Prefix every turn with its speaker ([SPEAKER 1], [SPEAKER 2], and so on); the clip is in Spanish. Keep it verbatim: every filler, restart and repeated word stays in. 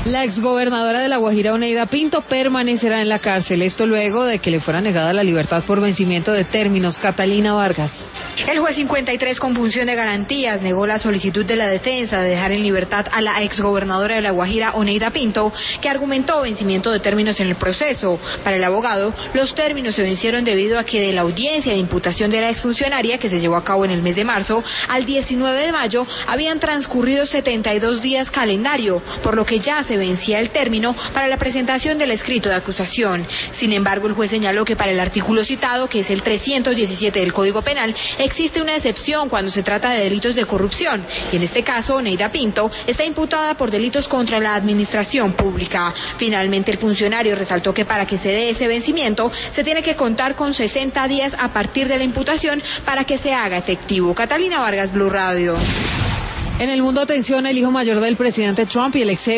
[SPEAKER 1] La exgobernadora de La Guajira, Oneida Pinto, permanecerá en la cárcel. Esto luego de que le fuera negada la libertad por vencimiento de términos. Catalina Vargas.
[SPEAKER 2] El juez cincuenta y tres, con función de garantías, negó la solicitud de la defensa de dejar en libertad a la exgobernadora de La Guajira, Oneida Pinto, que argumentó vencimiento de términos en el proceso. Para el abogado, los términos se vencieron debido a que de la audiencia de imputación de la exfuncionaria, que se llevó a cabo en el mes de marzo, al diecinueve de mayo, habían transcurrido setenta y dos días calendario, por lo que ya se vencía el término para la presentación del escrito de acusación. Sin embargo, el juez señaló que para el artículo citado, que es el trescientos diecisiete del Código Penal, existe una excepción cuando se trata de delitos de corrupción, y en este caso, Oneida Pinto está imputada por delitos contra la administración pública. Finalmente, el funcionario resaltó que para que se dé ese vencimiento, se tiene que contar con sesenta días a partir de la imputación para que se haga efectivo. Catalina Vargas, Blue Radio.
[SPEAKER 1] En el mundo, atención, el hijo mayor del presidente Trump y el ex